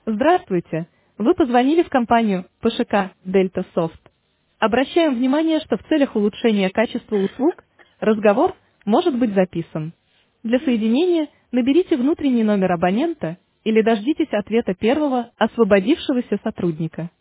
Здравствуйте! Вы позвонили в компанию ПШК Delta Soft. Обращаем внимание, что в целях улучшения качества услуг разговор может быть записан. Для соединения наберите внутренний номер абонента или дождитесь ответа первого освободившегося сотрудника.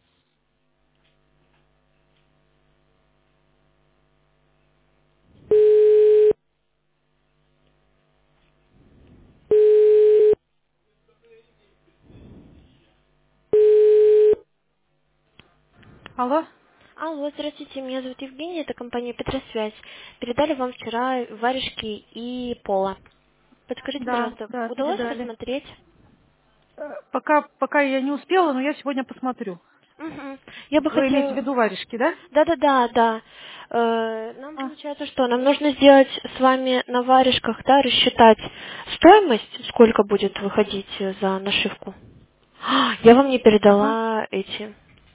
Алло? Алло, здравствуйте, меня зовут Евгения, это компания Петросвязь. Передали вам вчера варежки и пола. Подскажите, Да, пожалуйста, да, удалось передали. посмотреть? Пока я не успела, но я сегодня посмотрю. Мгм. Я бы Вы имеете в хотела... виду варежки, да? Да-да-да, да. Нам А, получается что? Нам нужно сделать с вами на варежках, да, рассчитать стоимость, сколько будет выходить за нашивку. Я вам не ага. передала эти.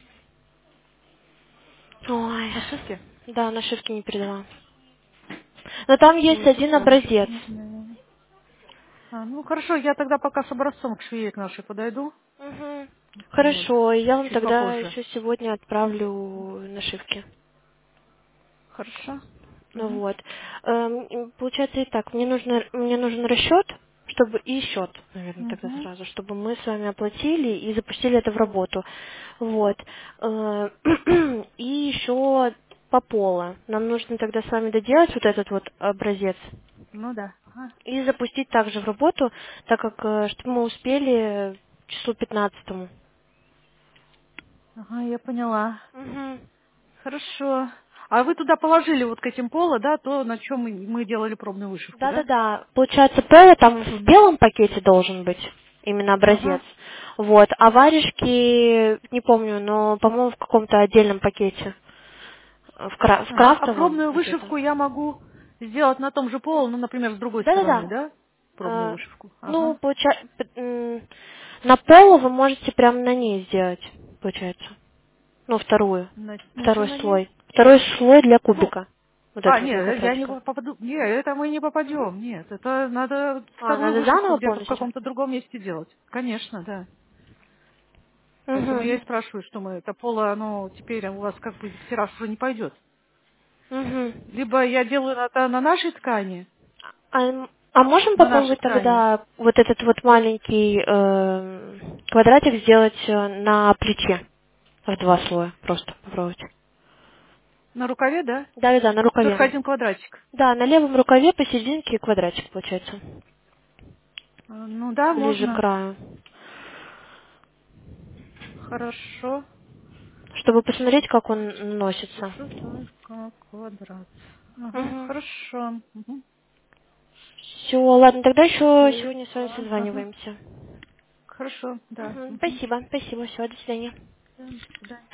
Ой. Нашивки? Да, нашивки не передала. Но там есть один Секундочку, образец. не знаю. Ну хорошо, я тогда пока с образцом к швее к нашей подойду. Мгм. Вот. Хорошо, и я вам Чуть тогда попозже. еще сегодня отправлю нашивки. Хорошо. Ну Мгм. вот. Получается и так, мне нужен расчет, чтобы и счет, наверное, тогда Мгм. сразу, чтобы мы с вами оплатили и запустили это в работу. Вот. Э, И еще по полу. Нам нужно тогда с вами доделать вот этот вот образец Ну да. Ага. и запустить также в работу, так как чтобы мы успели числу 15. Ага, я поняла. Угу. Хорошо. А вы туда положили вот к этим пола, да, то, на чем мы делали пробную вышивку, да? Да-да-да. Получается, поло там в белом пакете должен быть, именно образец. Ага. Вот. А варежки, не помню, но, по-моему, в каком-то отдельном пакете. В Ага. А крафтовом пробную где-то. вышивку я могу сделать на том же полу, ну, например, с другой стороны, Да-да-да. да? Пробную Э, вышивку. Ну, Ага. получается, на полу вы можете прямо на ней сделать, получается. Ну, На чем второй на ней? слой. Второй слой для Ну, кубика. Вот этого нет, я не двухэтажка. попаду. Нет, это мы не попадем. Нет, это надо А, вторую надо вышивку заново где-то в полностью? каком-то другом месте делать. Конечно, да. Поэтому я Угу. и спрашиваю, что мы, это поло, оно теперь у вас как бы в тираж уже не пойдет. Угу. Либо я делаю на нашей ткани, А можем на нашей попробовать ткани, тогда вот этот вот маленький квадратик сделать на плече в два слоя? Просто попробовать. на рукаве, да? Да-да-да, на Только рукаве. один квадратик. Да, на левом рукаве посерединке квадратик получается. Ну да, Ближе к можно. краю. Хорошо. Чтобы посмотреть, как он носится. Пишу только квадрат. Ага, Угу. хорошо. Угу. Все, ладно, тогда еще сегодня с вами Поняла. Ага. созваниваемся. Хорошо, да. Угу. Угу. Спасибо, спасибо, все, до свидания. До свидания.